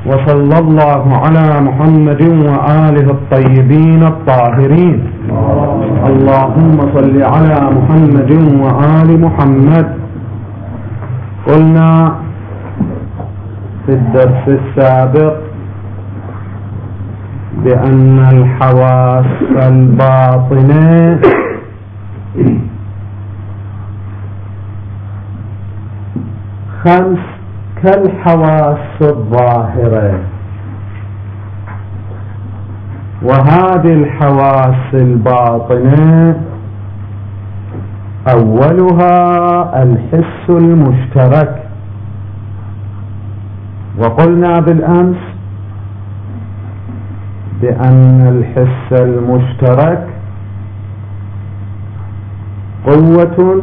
وصلى الله على محمد وآله الطيبين الطاهرين. اللهم صل على محمد وآل محمد. قلنا في الدرس السابق بأن الحواس الباطنة خمس كالحواس الظاهرة، وهذه الحواس الباطنة أولها الحس المشترك. وقلنا بالأمس بأن الحس المشترك قوة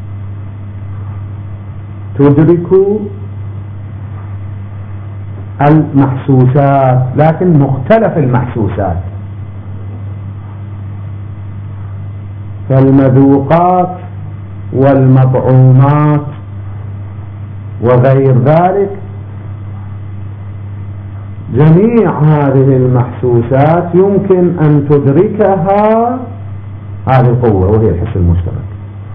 تدرك المحسوسات، لكن مختلف المحسوسات، فالمذوقات والمطعومات وغير ذلك. جميع هذه المحسوسات يمكن أن تدركها هذه القوة وهي الحس المشترك.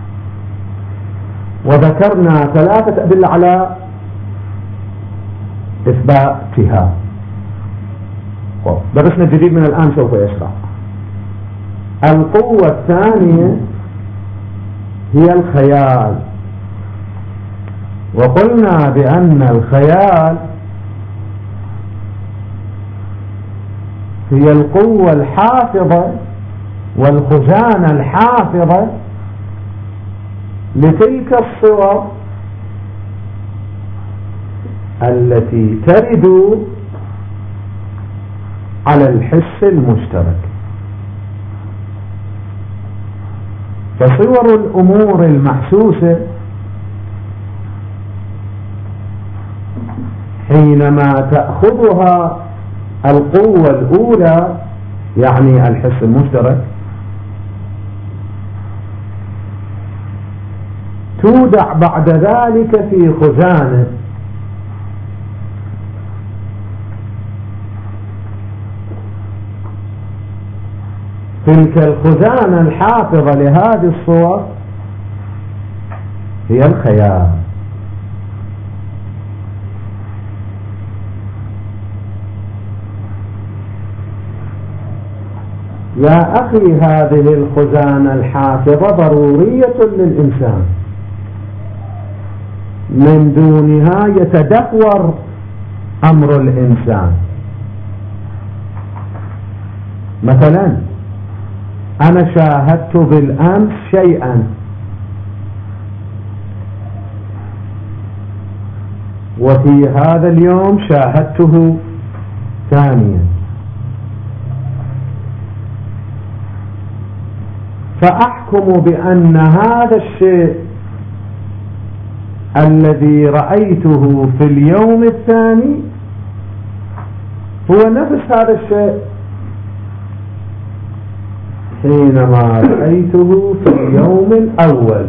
وذكرنا ثلاثة أدلة على إثباتها. درسنا الجديد من الآن سوف يشرح. القوة الثانية هي الخيال، وقلنا بأن الخيال هي القوة الحافظة والخزانة الحافظة لتلك الصور التي ترد على الحس المشترك. فصور الأمور المحسوسة حينما تأخذها القوة الأولى، يعني الحس المشترك، تودع بعد ذلك في خزانة تلك الخزانة الحافظة لهذه الصور هي الخيال. يا أخي، هذه الخزانة الحافظة ضرورية للإنسان، من دونها يتدهور أمر الإنسان. مثلا أنا شاهدت بالأمس شيئا، وفي هذا اليوم شاهدته ثانيا، فأحكم بأن هذا الشيء الذي رأيته في اليوم الثاني هو نفس هذا الشيء حينما رأيته في اليوم الأول.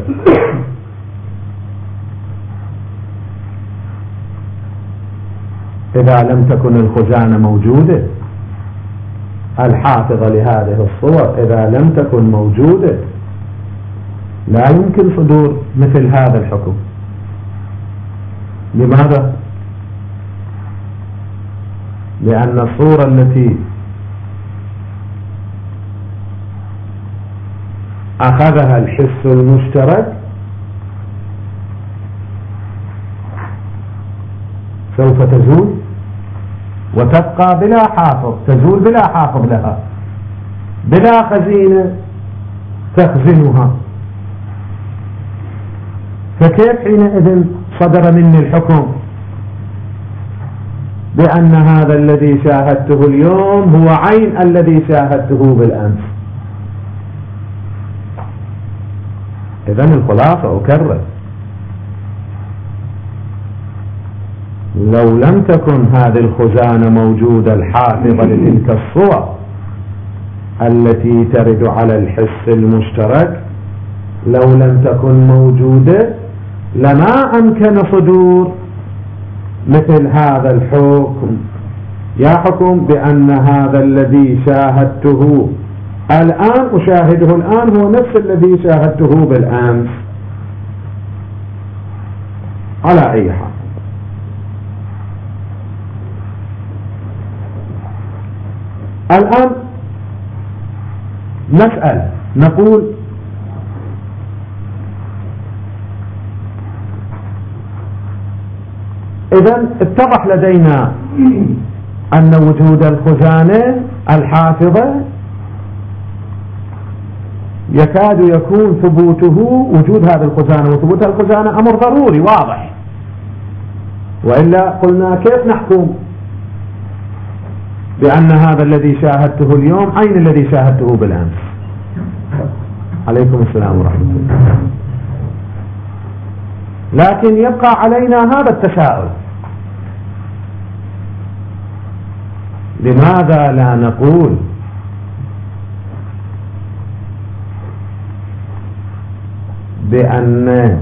إذا لم تكن الخزانة موجودة الحافظة لهذه الصور، إذا لم تكن موجودة لا يمكن صدور مثل هذا الحكم. لماذا؟ لأن الصورة التي أخذها الحس المشترك سوف تزول وتبقى بلا حافظ، تزول بلا حافظ لها، بلا خزينة تخزنها. فكيف حينئذ صدر مني الحكم بأن هذا الذي شاهدته اليوم هو عين الذي شاهدته بالأمس؟ إذن الخلاصة أكرر، لو لم تكن هذه الخزانة موجودة الحافظة لتلك الصور التي ترد على الحس المشترك، لو لم تكن موجودة لما أمكن صدور مثل هذا الحكم يحكم بأن هذا الذي شاهدته الآن أشاهده الآن هو نفس الذي شاهدته بالأمس على أي حال. الآن نسأل نقول إذن اتضح لدينا أن وجود الخزانة الحافظة يكاد يكون ثبوته وجود هذه الخزانة وثبوت الخزانة أمر ضروري واضح، وإلا قلنا كيف نحكم بأن هذا الذي شاهدته اليوم عين الذي شاهدته بالأمس. عليكم السلام ورحمة الله. لكن يبقى علينا هذا التساؤل، لماذا لا نقول بأن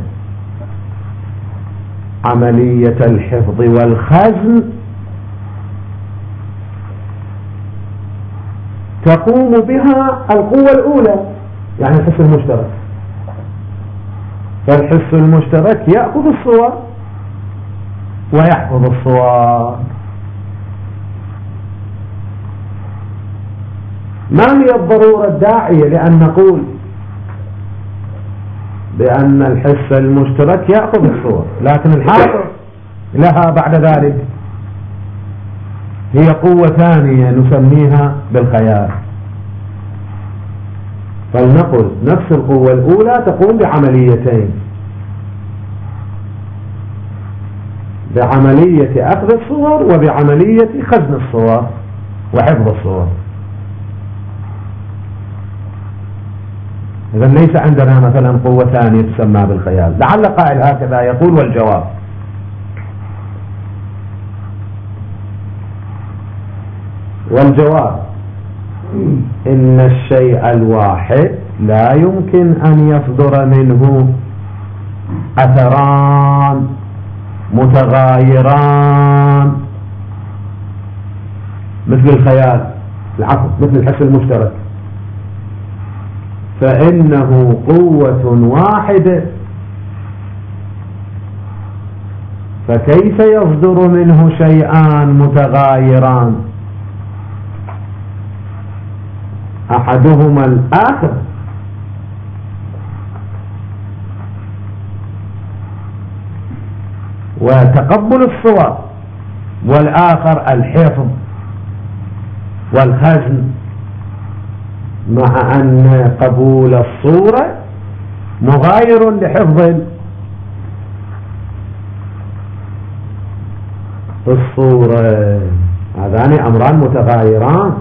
عملية الحفظ والخزن تقوم بها القوة الأولى، يعني الحس المشترك. فالحس المشترك يأخذ الصور ويحفظ الصور. ما هي الضرورة الداعية لأن نقول بأن الحس المشترك يأخذ الصور لكن الحافظ لها بعد ذلك هي قوة ثانية نسميها بالخيال؟ فلنقل نفس القوة الأولى تقوم بعمليتين، بعملية أخذ الصور وبعملية خزن الصور وحفظ الصور. إذا ليس عندنا مثلا قوة ثانية تسمى بالخيال. لعل قائل هكذا يقول، والجواب إن الشيء الواحد لا يمكن أن يصدر منه أثران متغايران مثل الخيال، العفو مثل الحس المشترك، فإنه قوة واحدة، فكيف يصدر منه شيئان متغايران أحدهما الآخر؟ وتقبل الصور والآخر الحفظ والخزن، مع أن قبول الصورة مغاير لحفظ الصورة. هذان أمران متغايران.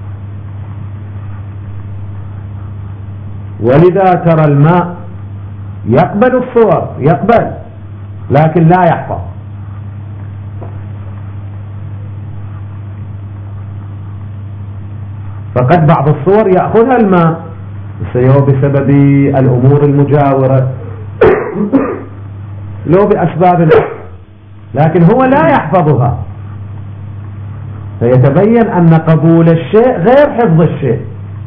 ولذا ترى الماء يقبل الصور، يقبل لكن لا يحفظ. فقد بعض الصور يأخذها الماء بسبب الأمور المجاورة لو بأسباب، لكن هو لا يحفظها، فيتبين أن قبول الشيء غير حفظ الشيء.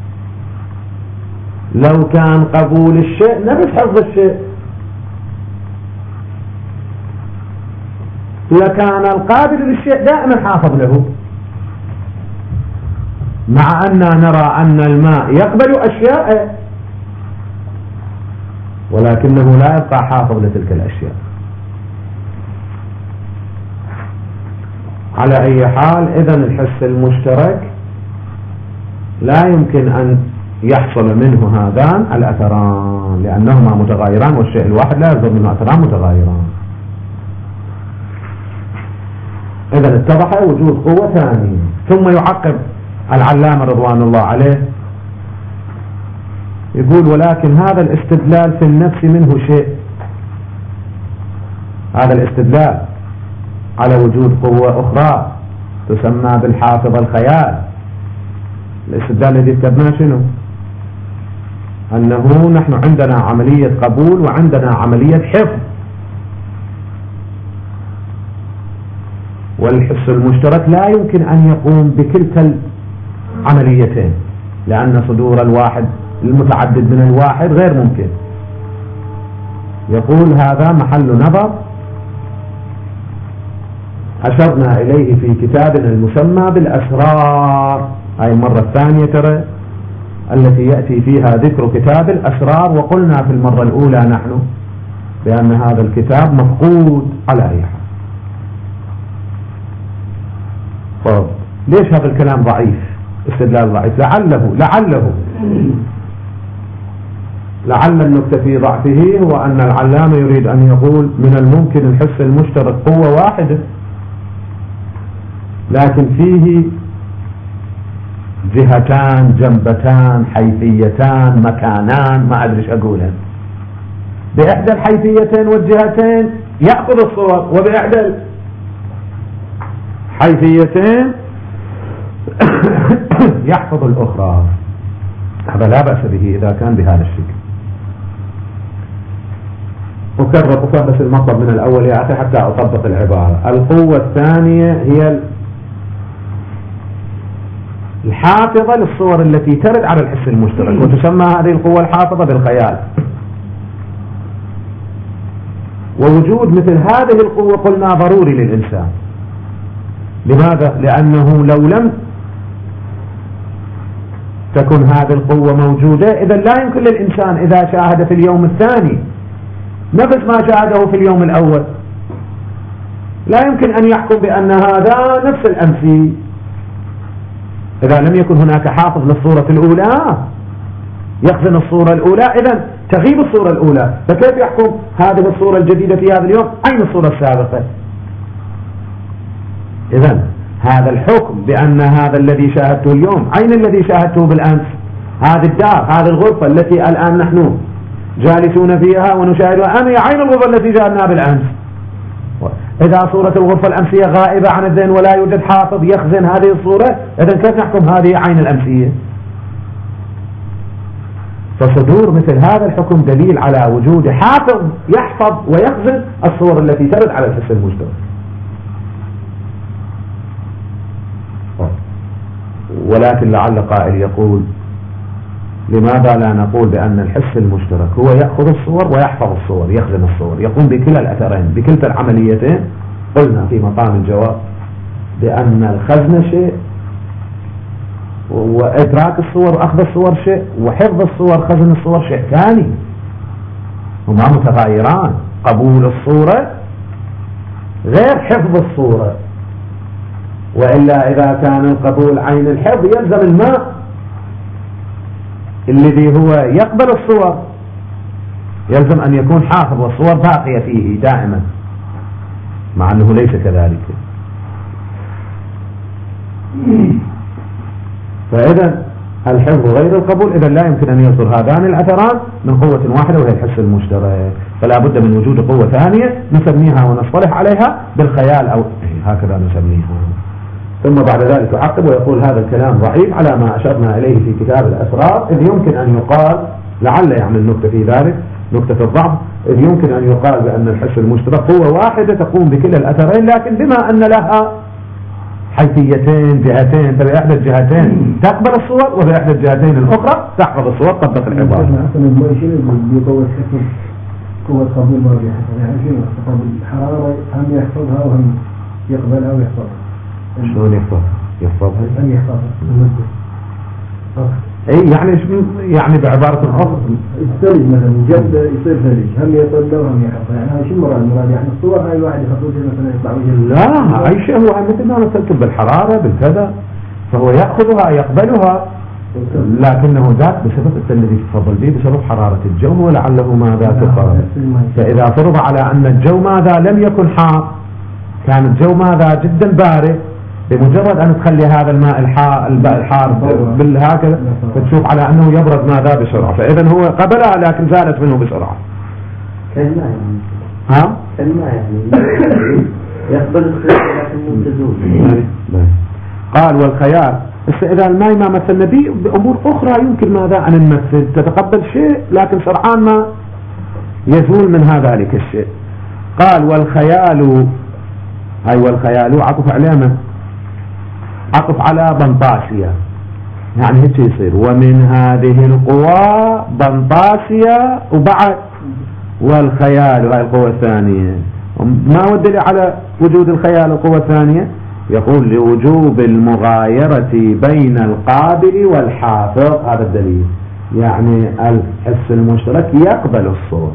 لو كان قبول الشيء نفس حفظ الشيء لكان القابل للشيء دائما حافظ له، مع أننا نرى أن الماء يقبل أشياء ولكنه لا يبقى حافظ لتلك الأشياء. على أي حال، إذن الحس المشترك لا يمكن أن يحصل منه هذان الأثران لأنهما متغايران، والشيء الواحد لا يصدر منه أثران متغايران. إذن اتضح وجود قوة ثانية. ثم يعقب العلامة رضوان الله عليه يقول: ولكن هذا الاستدلال في النفس منه شيء. هذا الاستدلال على وجود قوة أخرى تسمى بالحافظ الخيال، الاستدلال الذي كتبناه شنو؟ أنه نحن عندنا عملية قبول وعندنا عملية حفظ، والحس المشترك لا يمكن أن يقوم بكلتا العمليتين، لأن صدور الواحد المتعدد من الواحد غير ممكن. يقول هذا محل نظر أشرنا إليه في كتابنا المسمى بالأسرار، هاي المرة الثانية ترى التي يأتي فيها ذكر كتاب الأسرار، وقلنا في المرة الأولى نحن بأن هذا الكتاب مفقود على أي حال. طيب ليش هذا الكلام ضعيف؟ استدلال ضعيف. لعل النكتة في ضعفه هو أن العلامة يريد أن يقول من الممكن الحس المشترك قوة واحدة، لكن فيه جهتان، جنبتان، حيثيتان، مكانان، ما أدري ايش أقولها. بإحدى الحيثيتين والجهتين يأخذ الصور، وبإحدى الحيثيتين يحفظ الأخرى. هذا لا بأس به إذا كان بهذا الشكل. أكرر بس المطلب من الأول يا أخي حتى أطبق العبارة. القوة الثانية هي الحافظة للصور التي ترد على الحس المشترك، وتسمى هذه القوة الحافظة بالخيال. ووجود مثل هذه القوة قلنا ضروري للإنسان. لماذا؟ لأنه لو لم تكن هذه القوة موجودة إذا لا يمكن للإنسان إذا شاهد في اليوم الثاني نفس ما شاهده في اليوم الأول، لا يمكن أن يحكم بأن هذا نفس الأمس إذا لم يكن هناك حافظ للصورة الأولى يخزن الصورة الأولى، إذا تغيب الصورة الأولى، فكيف يحكم هذه الصورة الجديدة في هذا اليوم عين الصورة السابقة؟ إذا هذا الحكم بأن هذا الذي شاهدته اليوم عين الذي شاهدته بالأمس، هذه الدار، هذه الغرفة التي الآن نحن جالسون فيها ونشاهدها هي عين الغرفة التي شاهدناها بالأمس. إذا صورة الغرفة الأمسية غائبة عن الذهن ولا يوجد حافظ يخزن هذه الصورة، إذا كيف نحكم هذه عين الأمسية؟ فصدور مثل هذا الحكم دليل على وجود حافظ يحفظ ويخزن الصور التي ترد على الحس المشترك. ولكن لعل قائل يقول لماذا لا نقول بأن الحس المشترك هو يأخذ الصور ويحفظ الصور، يخزن الصور، يقوم بكلا الأثرين بكلتا العمليتين؟ قلنا في مقام الجواب بأن الخزن شيء وإدراك الصور وأخذ الصور شيء، وحفظ الصور خزن الصور شيء ثاني، هما متغايران. قبول الصورة غير حفظ الصورة، وإلا إذا كان القبول عين الحفظ يلزم الماء الذي هو يقبل الصور يلزم أن يكون حافظ والصور باقية فيه دائما، مع أنه ليس كذلك. فإذا الحفظ غير القبول، إذا لا يمكن أن يصدر هذان الأثران من قوة واحدة وهي الحس المشترك، فلا بد من وجود قوة ثانية نسميها ونصطلح عليها بالخيال أو هكذا نسميها. ثم بعد ذلك يعقب ويقول هذا الكلام ضعيف على ما أشرنا إليه في كتاب الأسرار، إذ يمكن أن يقال لعل يعني النكتة في ذلك نكتة الضعف، إذ يمكن أن يقال بأن الحس المشترك قوة واحدة تقوم بكل الأثرين، لكن بما أن لها حيثيتين جهتين، فبإحدى الجهتين تقبل الصور وبإحدى الجهتين الأخرى تحفظ الصور. طبق العبارة. قوة قبول ما بيحفظها، يعني قبول الحرارة هم يحفظها وهم يقبلها ويحفظها. شلون يحفظها؟ هم يحفظها. اي يعني بعبارة أخرى الثلج مثلا جد يصير ثلج هم يطلع وهم يحفظها، يعني هاي شو المراد يعني الصور هاي الواحد يخطوها مثلا يطلع وجه. لا أي شيء هو مثل ما مثلت بالحرارة بالكذا، فهو يأخذها يقبلها، لكنه ذاك بسبب الذي تفضل به بسبب حرارة الجو ولعله ماذا تقال. فإذا فرض على أن الجو ماذا لم يكن حار، كان الجو ماذا جدا بارد، بمجرد أن تخلي هذا الماء الحار بالهكذا فتشوف على أنه يبرد ماذا بسرعة، فإذا هو قبلها لكن زالت منه بسرعة. كالماء يعني كالماء يعني يقبل الخير لكنه تزول. قال والخيال إذا الماء ما مثلنا به بأمور أخرى يمكن ماذا أن نمثل تتقبل شيء لكن سرعان ما يزول منها ذلك الشيء. قال والخيال هاي والخيال عطف عليه عطف على بنطاسيا، يعني هيك يصير ومن هذه القوى بنطاسيا وبعد والخيال هاي القوة الثانية. ما هو الدليل على وجود الخيال القوة الثانية؟ يقول لوجوب المغايرة بين القابل والحافظ، هذا الدليل. يعني الحس المشترك يقبل الصور،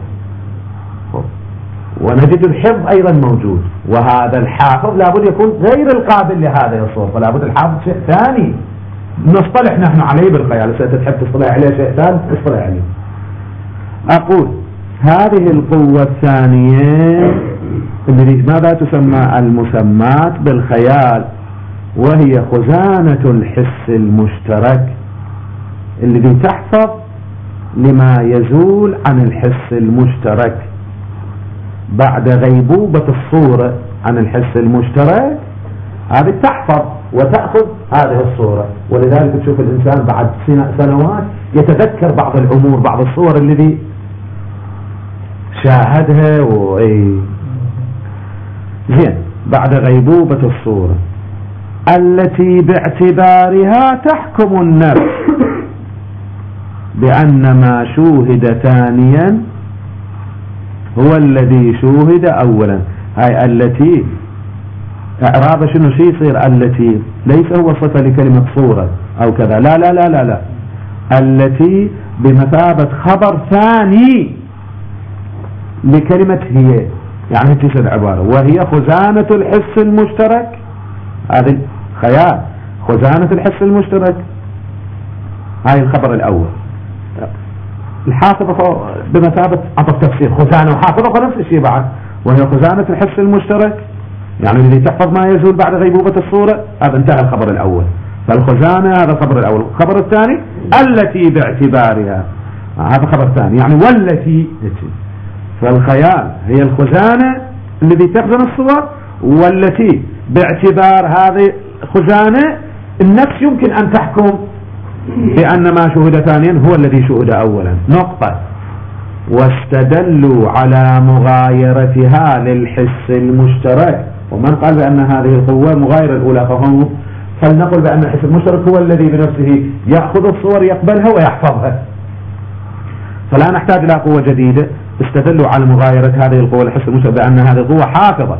ونجد الحفظ أيضا موجود، وهذا الحافظ لابد يكون غير القابل لهذه الصور، فلابد الحافظ شيء ثاني نصطلح نحن عليه بالخيال. ستتحب تصطلح عليه شيء ثاني تصطلح عليه. أقول هذه القوة الثانية ماذا تسمى؟ المسمات بالخيال، وهي خزانة الحس المشترك الذي تحفظ لما يزول عن الحس المشترك بعد غيبوبة الصورة عن الحس المشترك. هذه تحفظ وتأخذ هذه الصورة، ولذلك تشوف الإنسان بعد سنوات يتذكر بعض الأمور، بعض الصور الذي شاهدها زين بعد غيبوبة الصورة التي باعتبارها تحكم النفس بأن ما شوهد ثانيا هو الذي شوهد أولا. هاي التي إعراب شنو شيء يصير؟ التي ليس هو صفة لكلمة صورة أو كذا، لا لا لا لا لا، التي بمثابة خبر ثاني لكلمة هي، يعني تيجي العبارة وهي خزانة الحس المشترك. هذا خيال خزانة الحس المشترك، هاي الخبر الأول. الحافظة بمثابة عطف تفسير، خزانة وحافظة نفس الشيء بعد، وهي خزانة الحس المشترك، يعني الذي تحفظ ما يزول بعد غيبوبة الصورة. هذا انتهى الخبر الأول، فالخزانة هذا الخبر الأول. الخبر الثاني التي باعتبارها، هذا خبر ثاني، يعني والتي. فالخيال هي الخزانة الذي تخزن الصور، والتي باعتبار هذه خزانة النفس يمكن أن تحكم بأن ما شهد ثانيا هو الذي شهد أولا. نقطة. واستدلوا على مغايرتها للحس المشترك. ومن قال بأن هذه القوة مغايرة الأولى فهم، فلنقل بأن الحس المشترك هو الذي بنفسه يأخذ الصور يقبلها ويحفظها، فلا نحتاج إلى قوة جديدة. استدلوا على مغايرة هذه القوة الحس المشترك بأن هذه القوة حافظة.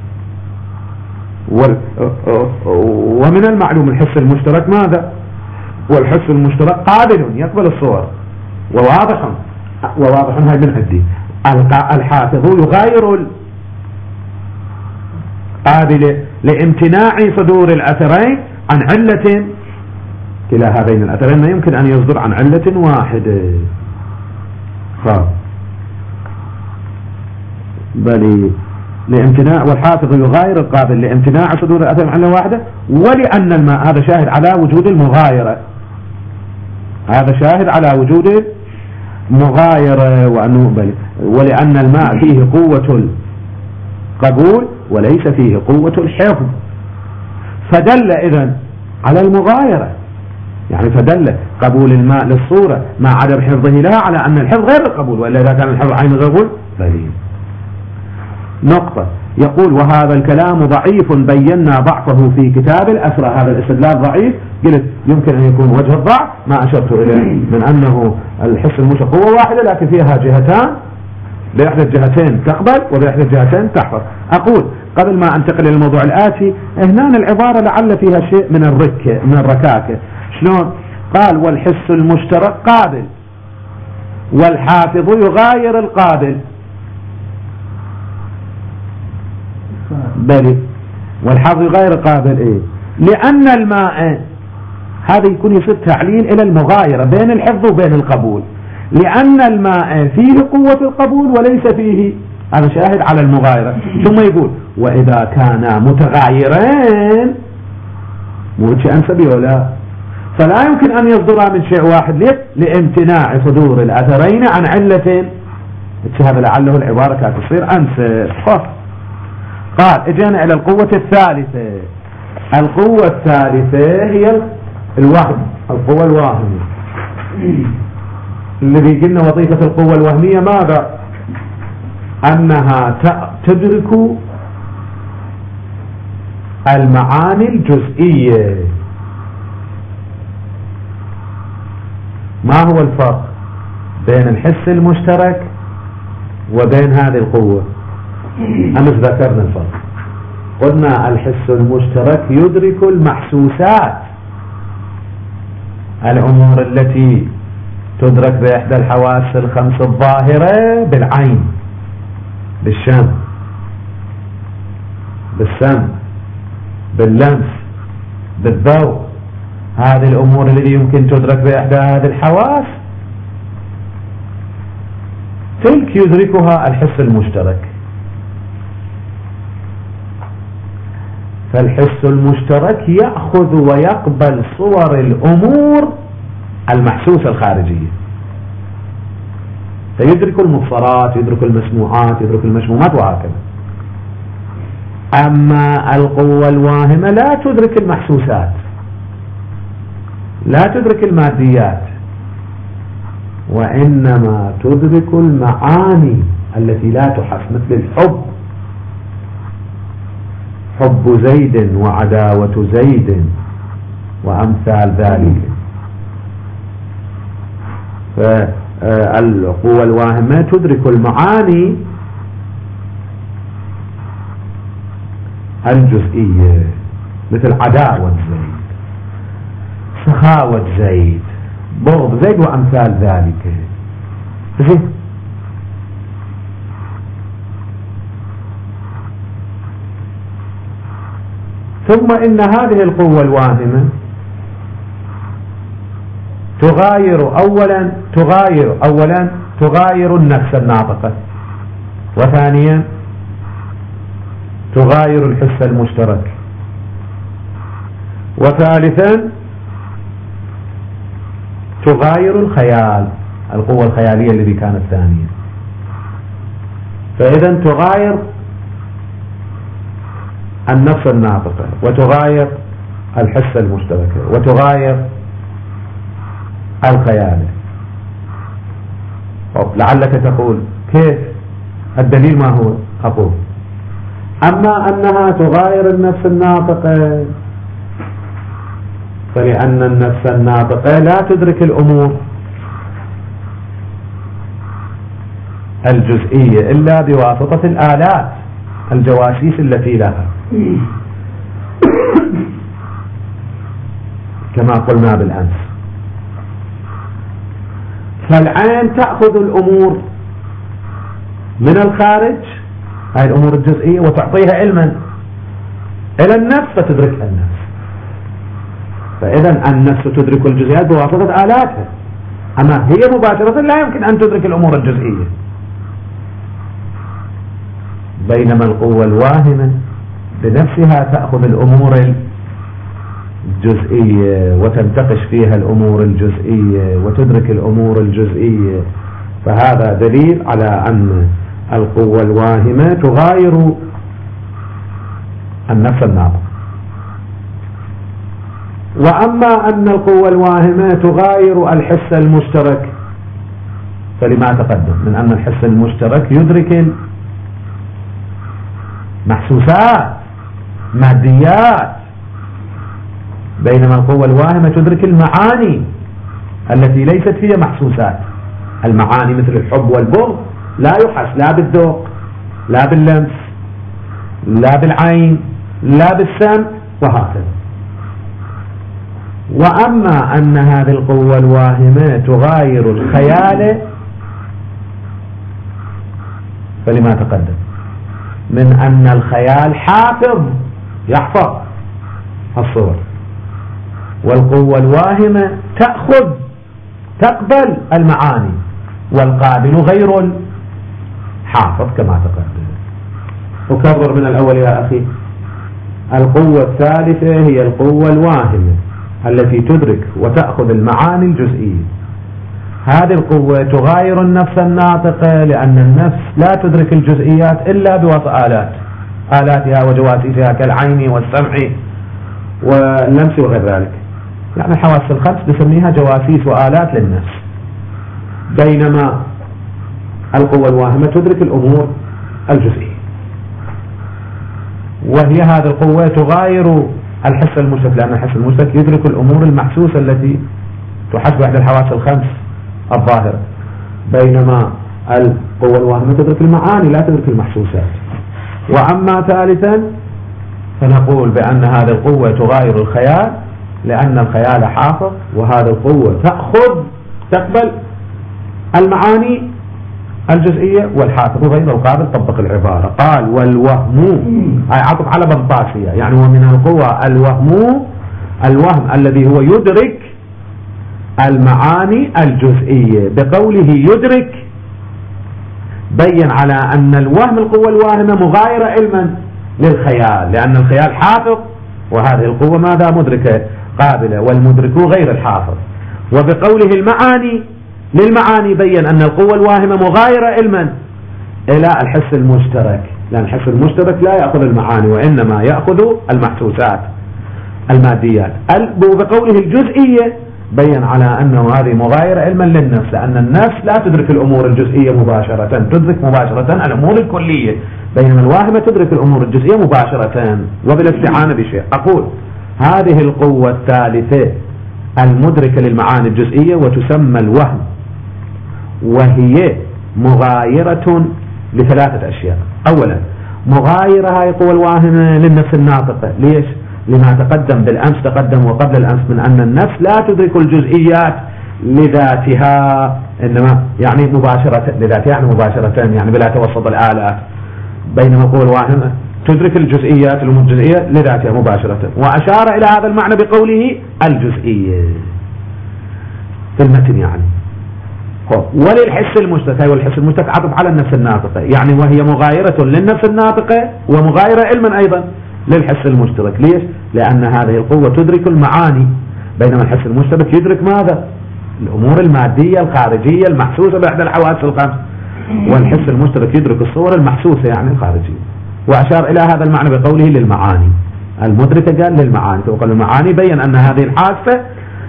ومن المعلوم الحس المشترك ماذا؟ والحس المشترك قابل يقبل الصور، وواضح هاي من عندي. الحافظ يغاير القابل لامتناع صدور الأثرين عن علة، كلا هذين الأثرين ما يمكن أن يصدر عن علة واحدة. بل لامتناع، والحافظ يغاير القابل لامتناع صدور الأثر عن علة واحدة، ولأن الماء هذا شاهد على وجود المغايرة، هذا شاهد على وجود مغايرة، وأنه بل ولأن الماء فيه قوة القبول وليس فيه قوة الحفظ، فدل إذن على المغايرة، يعني فدل قبول الماء للصورة مع عدم حفظه لها على أن الحفظ غير القبول، وإلا إذا كان الحفظ عين غير القبول بلين. نقطة. يقول وهذا الكلام ضعيف بينا ضعفه في كتاب الأسرى. هذا الاستدلال ضعيف، قلت يمكن أن يكون وجه الضعف ما أشرت إليه من أنه الحس المشترك قوة واحدة لكن فيها جهتان، بإحدى الجهتين تقبل وبإحدى الجهتين تحفظ. أقول قبل ما أنتقل إلى الموضوع الآتي، هنا العبارة لعل فيها شيء من الركاكة. شلون؟ قال والحس المشترك قابل والحافظ يغاير القابل. بلي والحافظ يغاير القابل إيه؟ لأن الماء هذا يكون يصير تعليل إلى المغايرة بين الحفظ وبين القبول، لأن الماء فيه قوة القبول وليس فيه، هذا شاهد على المغايرة. ثم يقول وإذا كانا متغايرين مو شيء أنسبي ولا، فلا يمكن أن يصدرا من شيء واحد. ليه؟ لامتناع صدور الأثرين عن علة. هذا لعله العبارة كانت تصير أنسب. قال اجينا إلى القوة الثالثة. القوة الثالثة هي الوهم، القوة الواهمية، الذي قلنا وظيفة القوة الوهمية ماذا؟ أنها تدرك المعاني الجزئية. ما هو الفرق بين الحس المشترك وبين هذه القوة؟ أمس ذكرنا الفرق، قلنا الحس المشترك يدرك المحسوسات، الأمور التي تدرك بإحدى الحواس الخمس الظاهرة بالعين، بالشم، بالسمع، باللمس، بالذوق، هذه الأمور التي يمكن تدرك بإحدى هذه الحواس تلك يدركها الحس المشترك. فالحس المشترك يأخذ ويقبل صور الأمور المحسوسة الخارجية، فيدرك المبصرات، يدرك المسموعات، يدرك المشمومات وهكذا. أما القوة الواهمة لا تدرك المحسوسات، لا تدرك الماديات، وإنما تدرك المعاني التي لا تحس، مثل الحب، حب زيد وعداوة زيد وأمثال ذلك. فالقوة الواهمة تدرك المعاني الجزئية، مثل عداوة زيد، سخاوة زيد، بغض زيد وأمثال ذلك. زين، ثم إن هذه القوة الواهمة تغاير النفس الناطقة، وثانيا تغاير الحس المشترك، وثالثا تغاير الخيال، القوة الخيالية التي كانت ثانية. فإذا تغاير النفس الناطقة، وتغاير الحس المشتركة، وتغاير الخيال. لعلك تقول كيف؟ الدليل ما هو؟ أقول أما أنها تغاير النفس الناطقة فلأن النفس الناطقة لا تدرك الأمور الجزئية إلا بواسطة الآلات الجواسيس التي لها، كما قلنا بالأمس. فالعين تأخذ الأمور من الخارج، هاي الأمور الجزئية، وتعطيها علما إلى النفس فتدركها النفس. فإذا النفس تدرك الجزئيات بواسطة آلاتها، أما هي مباشرة لا يمكن أن تدرك الأمور الجزئية. بينما القوة الواهمة بنفسها تأخذ الأمور الجزئية وتنتقش فيها الأمور الجزئية وتدرك الأمور الجزئية. فهذا دليل على أن القوة الواهمة تغاير النفس الناطقة. وأما أن القوة الواهمة تغاير الحس المشترك فلما تقدم من أن الحس المشترك يدرك محسوسات ماديات، بينما القوة الواهمة تدرك المعاني التي ليست هي محسوسات. المعاني مثل الحب والبغض لا يحس لا بالذوق، لا باللمس، لا بالعين، لا بالسمع، وهكذا. وأما أن هذه القوة الواهمة تغاير الخيال فلما تقدم من أن الخيال حافظ يحفظ الصور، والقوة الواهمة تقبل المعاني، والقابل غير الحافظ كما تقدم. أكرر من الأول يا أخي، القوة الثالثة هي القوة الواهمة التي تدرك وتأخذ المعاني الجزئية. هذه القوة تغاير النفس الناطقة لأن النفس لا تدرك الجزئيات إلا بواسطة آلاتها وجواسيسها كالعين والسمع واللمس وغير ذلك. يعني الحواس الخمس نسميها جواسيس وآلات للنفس، بينما القوة الواهمة تدرك الأمور الجزئية. وهي هذه القوة تغاير الحس المشترك، لأن الحس المشترك يدرك الأمور المحسوسة التي تحس بأحد الحواس الخمس الظاهرة، بينما القوة الواهمة تدرك المعاني لا تدرك المحسوسات. وأما ثالثا فنقول بأن هذه القوة تغاير الخيال، لأن الخيال حافظ، وهذه القوة تقبل المعاني الجزئية، والحافظ غير القابل. طبق العبارة، قال والوهم، هاي عطف على بنطاسية، يعني ومن القوة الوهم الذي هو يدرك المعاني الجزئية. بقوله يدرك بين على أن الوهم القوة الواهمة مغايرة علما للخيال، لأن الخيال حافظ وهذه القوة ماذا؟ مدركة قابلة، والمدرك غير الحافظ. وبقوله للمعاني بين أن القوة الواهمة مغايرة علما إلى الحس المشترك، لأن الحس المشترك لا يأخذ المعاني وإنما يأخذ المحسوسات الماديات. وبقوله الجزئية بين على أنه هذه مغايرة علما للنفس، لأن النفس لا تدرك الأمور الجزئية مباشرة، تدرك مباشرة الأمور الكلية، بينما الواهمة تدرك الأمور الجزئية مباشرة وبالاستعانة بشيء. أقول هذه القوة الثالثة المدركة للمعاني الجزئية وتسمى الوهم، وهي مغايرة لثلاثة أشياء. أولا مغايرة هاي القوة الواهمة للنفس الناطقة. ليش؟ لما تقدم بالأمس، تقدم وقبل الأمس، من أن النفس لا تدرك الجزئيات لذاتها، إنما يعني مباشرة لذاتها، يعني مباشرة، يعني بلا توسط الآلات، بينما القوة الواهمة تدرك الجزئيات الأمور الجزئية لذاتها مباشرة. وأشار إلى هذا المعنى بقوله الجزئية في المتن يعني. وللحس المشترك، والحس المشترك عطف على النفس الناطقة، يعني وهي مغايرة للنفس الناطقة ومغايرة علما أيضا للحس المشترك. ليش؟ لأن هذه القوة تدرك المعاني، بينما الحس المشترك يدرك ماذا؟ الأمور المادية الخارجية المحسوسة بأحد الحواس الخمس، والحس المشترك يدرك الصور المحسوسة يعني الخارجية. وأشار إلى هذا المعنى بقوله للمعاني المدركة، قال للمعاني، وقال المعاني بين أن هذه الحاسة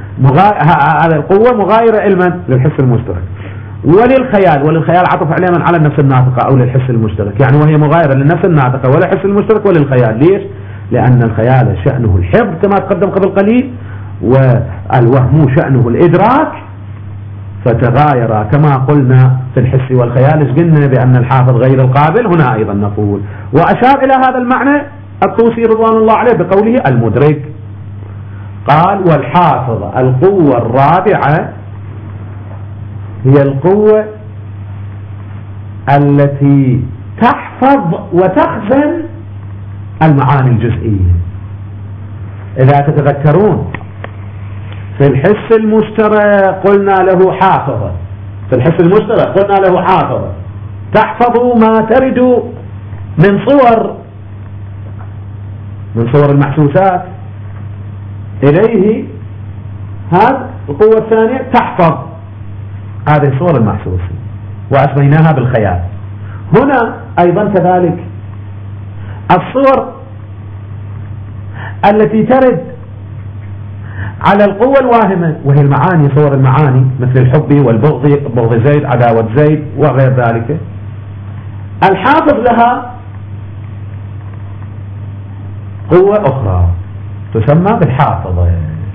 هذه القوة مغايرة علما للحس المشترك. وللخيال عطف علما على النفس الناطقة أو للحس المشترك، يعني وهي مغايرة للنفس الناطقة وللحس المشترك وللخيال. ليش؟ لأن الخيال شأنه الحفظ كما تقدم قبل قليل، والوهم شأنه الإدراك، فتغاير كما قلنا في الحس والخيال. إيش قلنا؟ بأن الحافظ غير القابل، هنا أيضا نقول. وأشار إلى هذا المعنى الطوسي رضوان الله عليه بقوله المدرك، قال والحافظ القوة الرابعة هي القوة التي تحفظ وتخزن المعاني الجزئية. إذا تتذكرون في الحس المشترك قلنا له حافظة، في الحس المشترك قلنا له حافظة تحفظ ما ترد من صور المحسوسات إليه. هذه القوة الثانية تحفظ هذه الصور المحسوسة وأسميناها بالخيال. هنا أيضا كذلك الصور التي ترد على القوة الواهمة وهي المعاني، صور المعاني مثل الحب والبغض، بغض زيد، عداوة زيد وغير ذلك، الحافظ لها قوة أخرى تسمى بالحافظة.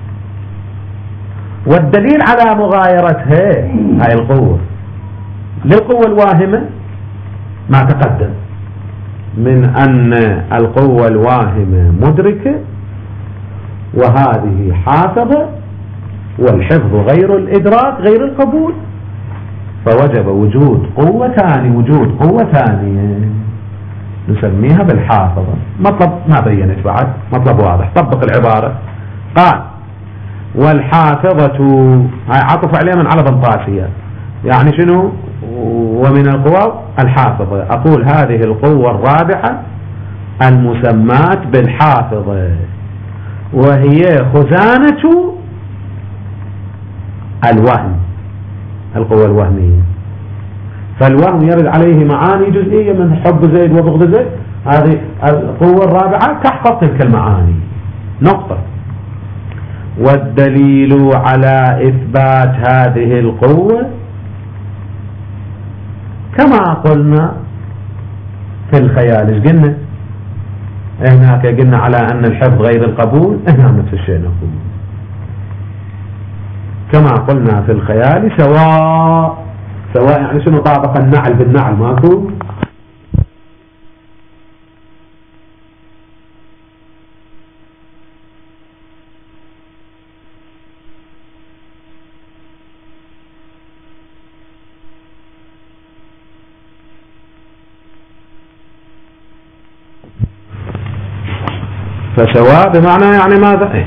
والدليل على مغايرتها هاي القوة للقوة الواهمة ما تقدم من أن القوة الواهمة مدركة وهذه حافظة، والحفظ غير الإدراك غير القبول، فوجب وجود قوة ثانية نسميها بالحافظة. مطلب ما بينت بعد، مطلب واضح. طبق العبارة، قال والحافظة، هاي عطف عليه من على بنطاسية، يعني شنو؟ ومن القوى الحافظة. أقول هذه القوة الرابعة المسمات بالحافظة، وهي خزانة الوهم، القوة الوهمية. فالوهم يرد عليه معاني جزئية من حب زيد وبغض زيد، هذه القوة الرابعة تحفظ تلك المعاني. نقطة. والدليل على إثبات هذه القوة كما قلنا في الخيال. إيش قلنا؟ هناك قلنا على أن الحفظ غير القبول، هنا نفس الشيء نقول كما قلنا في الخيال سواء. يعني شنو طابق النعل بالنعل ماكو. فسواء بمعنى يعني ماذا؟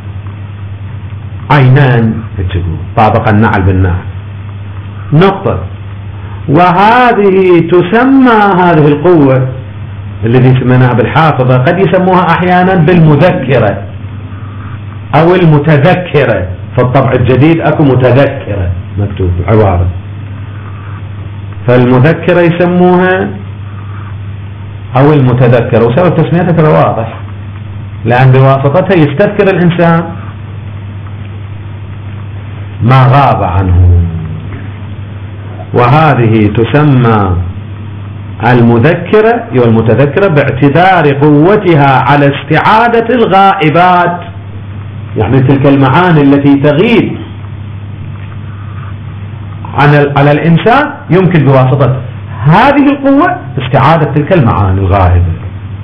عينان طابق النعل بالنعل نقطة. وهذه تسمى هذه القوة الذي سميناها بالحافظة قد يسموها أحيانا بالمذكرة أو المتذكرة. في الطبع الجديد أكو متذكرة مكتوب عبارة، فالمذكرة يسموها أو المتذكرة، وسبب تسميتها ترى واضح لأن بواسطتها يستذكر الإنسان ما غاب عنه. وهذه تسمى المذكرة والمتذكرة باعتبار قوتها على استعادة الغائبات، يعني تلك المعاني التي تغيب على الإنسان يمكن بواسطة هذه القوة استعادة تلك المعاني الغائبة.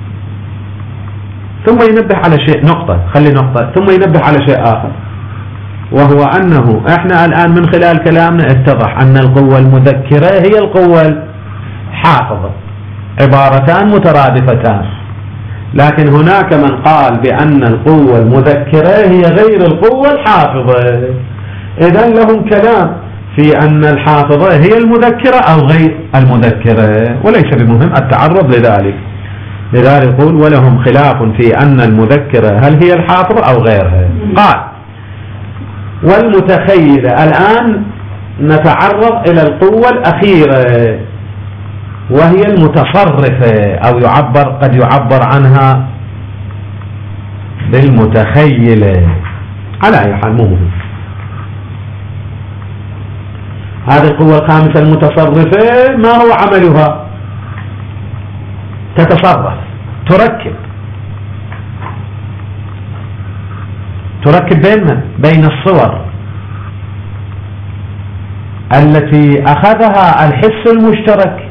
ثم ينبه على شيء نقطة، خلي نقطة، ثم ينبه على شيء آخر، وهو أنه إحنا الآن من خلال كلامنا اتضح أن القوة المذكرة هي القوة الحافظة، عبارتان مترادفتان. لكن هناك من قال بأن القوة المذكرة هي غير القوة الحافظة، إذن لهم كلام في أن الحافظة هي المذكرة أو غير المذكرة، وليس بمهم التعرض لذلك. لذلك يقول ولهم خلاف في أن المذكرة هل هي الحافظة أو غيرها. قال والمتخيلة. الآن نتعرض إلى القوة الأخيرة وهي المتصرفة، أو قد يعبر عنها بالمتخيلة، على أي حال مو مهم. هذه القوة الخامسة المتصرفة ما هو عملها؟ تتصرف، تركب بين الصور التي أخذها الحس المشترك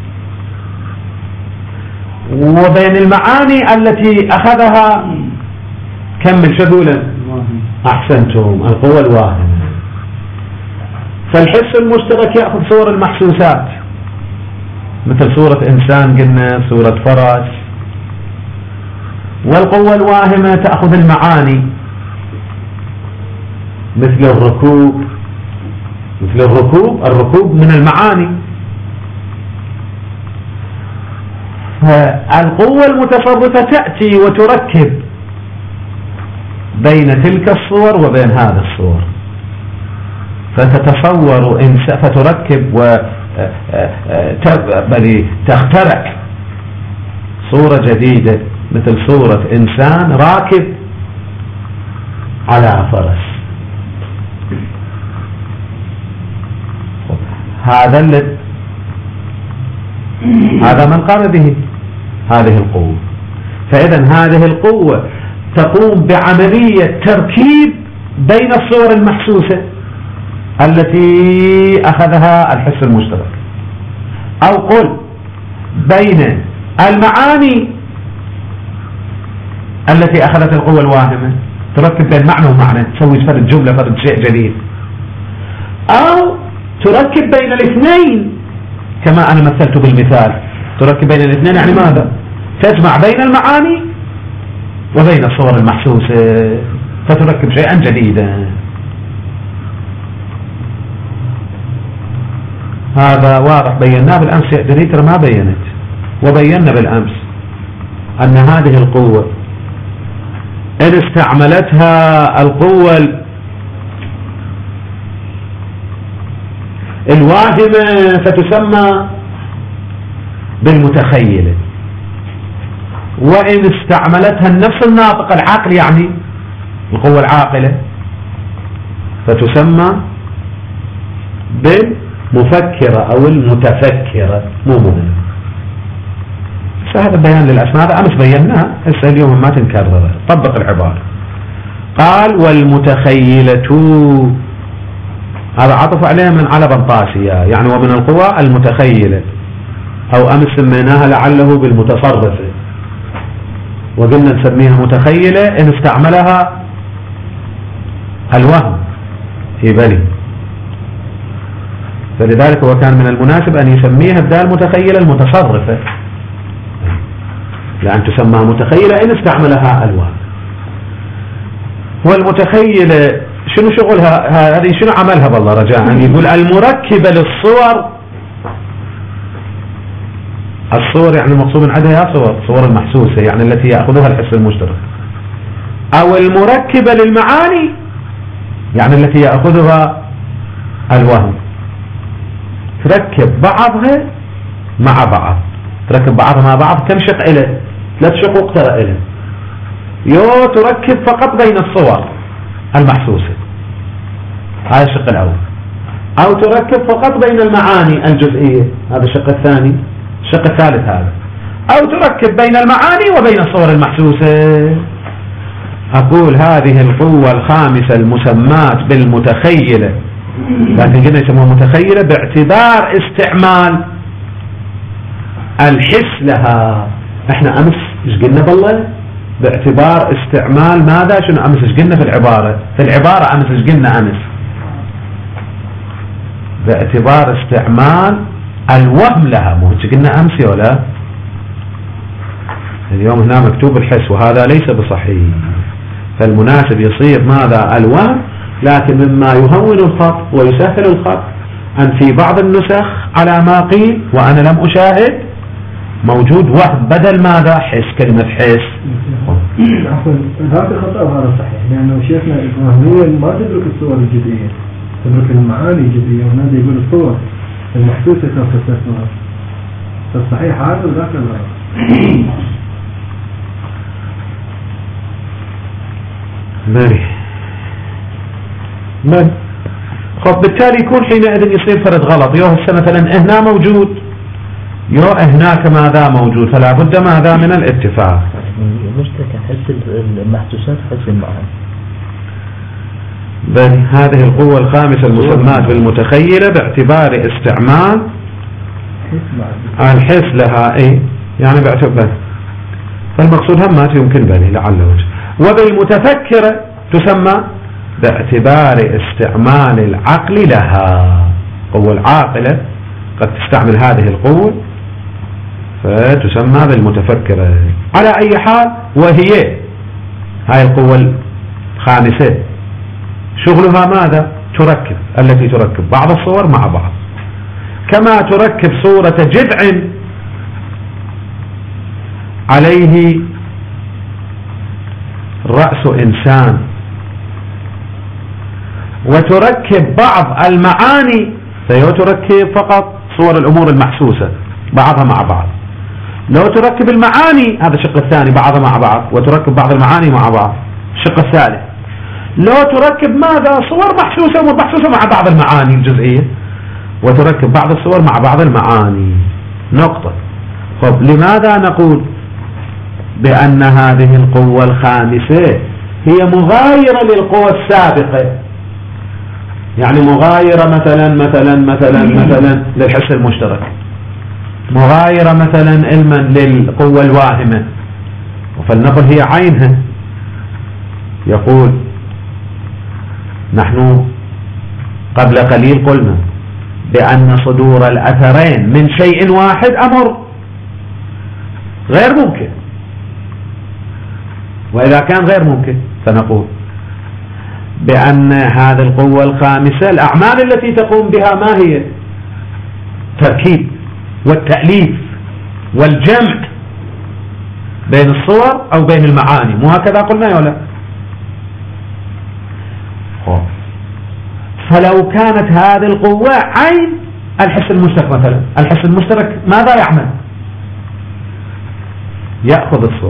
وبين المعاني التي أخذها كمل شذولا. أحسنتم، القوة الواهمة. فالحس المشترك يأخذ صور المحسوسات مثل صورة إنسان قلنا، صورة فرس. والقوة الواهمة تأخذ المعاني مثل الركوب. الركوب من المعاني. فالقوة المتصرفة تأتي وتركب بين تلك الصور وبين هذا الصور، فتتصور فتركب تخترع صورة جديدة مثل صورة إنسان راكب على فرس. هذا من قام به هذه القوة. فإذا هذه القوة تقوم بعملية تركيب بين الصور المحسوسة التي أخذها الحس المشترك، أو قل بين المعاني التي أخذت القوة الواهمة، تركب بين معنى ومعنى، تسوي فرد جملة، فرد شيء جديد، أو تركب بين الاثنين كما أنا مثلت بالمثال. تركب بين الاثنين يعني ماذا؟ تجمع بين المعاني وبين الصور المحسوسة فتركب شيئا جديدا. هذا واضح، بيناه بالأمس. دريتر ما بينت، وبينا بالأمس أن هذه القوة إن استعملتها القوة الواهمة فتسمى بالمتخيلة، وإن استعملتها النفس الناطق العقل يعني القوة العاقلة فتسمى بالمفكرة أو المتفكرة، مو مهم. هذا بيان للأسماء، هذا أمس بيناه، هسه اليوم ما تنكرر، طبق العبارة. قال والمتخيلة، هذا عطف عليه من على بنطاسية، يعني ومن القوى المتخيلة، أو أمس سميناها لعله بالمتصرفة، وقلنا نسميها متخيلة إن استعملها الوهم في بالي، فلذلك هو كان من المناسب أن يسميها بدال متخيلة المتصرفة، لأن تسمى متخيلة إن استعملها الوهم. والمتخيلة شنو شغلها هذه، شنو عملها بالله رجاء؟ يقول المركبة للصور، الصور يعني المقصود عندها صور المحسوسة، يعني التي يأخذها الحس المشترك، أو المركبة للمعاني يعني التي يأخذها الوهم، تركب بعضها مع بعض، تركب بعضها مع بعض. كم شق إله؟ 3 شقوق ترى إله. يو تركب فقط بين الصور المحسوسة، هذا الشق الأول، أو تركب فقط بين المعاني الجزئية، هذا الشق الثاني. الشق الثالث هذا، أو تركب بين المعاني وبين الصور المحسوسة. أقول هذه القوة الخامسة المسمات بالمتخيلة، لكن قلنا يسموها متخيلة باعتبار استعمال الحس لها. احنا أمس ايش قلنا بالله؟ باعتبار استعمال ماذا؟ شنو أمس ايش قلنا في العبارة؟ في العبارة أمس ايش قلنا أمس؟ باعتبار استعمال الوهم لها، مو ايش قلنا أمس ولا؟ اليوم هنا مكتوب الحس، وهذا ليس بصحيح، فالمناسب يصير ماذا؟ الوهم. لكن مما يهون الخط ويسهل الخط أن في بعض النسخ على ما قيل وأنا لم أشاهد موجود وهم بدل ماذا؟ حس، كلمة حس. عفوا، هذا خطأ وهذا صحيح، لأنه شيخنا الوهمية ما تدرك الصور الجزئية، تدرك المعاني الجزئية، وهذا يقول الصور المحسوسة تستثمر، فالصحيح هذا وذاك الغلط. من خب بالتالي يكون حينئذ يصير فرد غلط. يو هسه مثلا هنا موجود، يو هناك ماذا موجود، فلا بد ماذا من الاتفاق. مشترك حس المحسوسات حس المعاني. بل هذه القوة الخامسة المسمات بالمتخيلة باعتبار استعمال الحس لها، اي يعني باعتبار، فالمقصود همات يمكن بني لعل وجه. وبالمتفكرة تسمى باعتبار استعمال العقل لها، القوة العاقلة قد تستعمل هذه القوة فتسمى بالمتفكرة. على أي حال وهي هاي القوة الخامسة شغلها ماذا؟ تركب، التي تركب بعض الصور مع بعض، كما تركب صورة جذع عليه رأس إنسان، وتركب بعض المعاني، فيتركب فقط صور الأمور المحسوسة بعضها مع بعض. لو تركب المعاني، هذا الشق الثاني، بعضها مع بعض، وتركب بعض المعاني مع بعض، الشق الثالث. لو تركب ماذا؟ صور محسوسة ومحسوسة مع بعض المعاني الجزئية، وتركب بعض الصور مع بعض المعاني. نقطة. طب لماذا نقول بأن هذه القوة الخامسة هي مغايرة للقوة السابقة؟ يعني مغايرة مثلا للحس المشترك، مغايرة مثلا علما للقوة الواهمة، فلنقل هي عينها. يقول نحن قبل قليل قلنا بأن صدور الأثرين من شيء واحد أمر غير ممكن، وإذا كان غير ممكن فنقول بأن هذه القوة الخامسة الأعمال التي تقوم بها ما هي؟ تركيب والتأليف والجمع بين الصور أو بين المعاني، مو هكذا قلنا يا ولا؟ فلو كانت هذه القوة عين الحس المشترك مثلا، الحس المشترك ماذا يعمل؟ يأخذ الصور،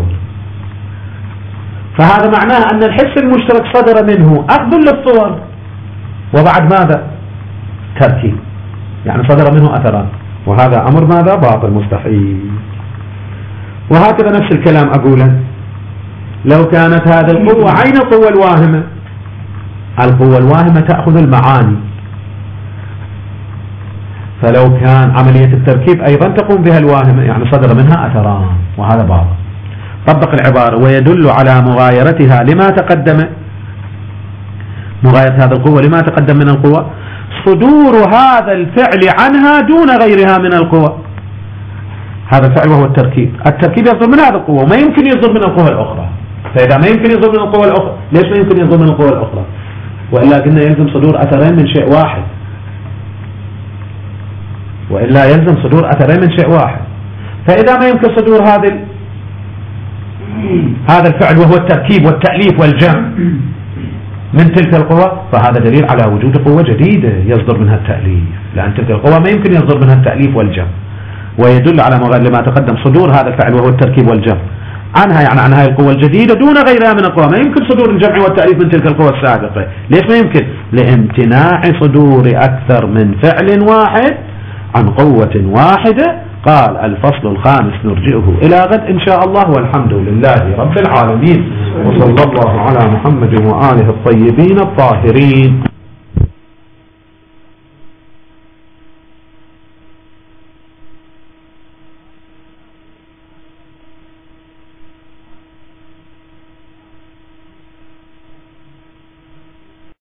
فهذا معناه أن الحس المشترك صدر منه أخذ للصور وبعد ماذا؟ تركيب، يعني صدر منه أثران، وهذا أمر ماذا؟ باطل مستحيل. وهكذا نفس الكلام أقوله لو كانت هذه القوة عين القوة الواهمة. القوة الواهمة تأخذ المعاني، فلو كان عملية التركيب أيضا تقوم بها الواهمة، يعني صدر منها أثران، وهذا بعض. طبق العبارة: ويدل على مغايرتها لما تقدم، مغايرة هذه القوة لما تقدم من القوة، صدور هذا الفعل عنها دون غيرها من القوة. هذا الفعل وهو التركيب، التركيب يصدر من هذه القوة وما يمكن يصدر من القوة الأخرى. فإذا ما يمكن يصدر من القوة الأخرى، ليش ما يمكن يصدر من القوة الأخرى؟ وإلا قلنا يلزم صدور أثرين من شيء واحد، وإلا يلزم صدور أثرين من شيء واحد. فإذا ما يمكن صدور هذا الفعل وهو التركيب والتأليف والجمع من تلك القوة، فهذا دليل على وجود قوة جديدة يصدر منها التأليف، لأن تلك القوة ما يمكن يصدر منها التأليف والجمع. ويدل على لما تقدم صدور هذا الفعل وهو التركيب والجمع عنها، يعني عن هذه القوة الجديدة دون غيرها من القوى. ما يمكن صدور الجمع والتأليف من تلك القوى السابقة. ليش ما يمكن؟ لامتناع صدور أكثر من فعل واحد عن قوة واحدة. قال: الفصل الخامس نرجئه إلى غد إن شاء الله، والحمد لله رب العالمين، وصلى الله على محمد وآله الطيبين الطاهرين.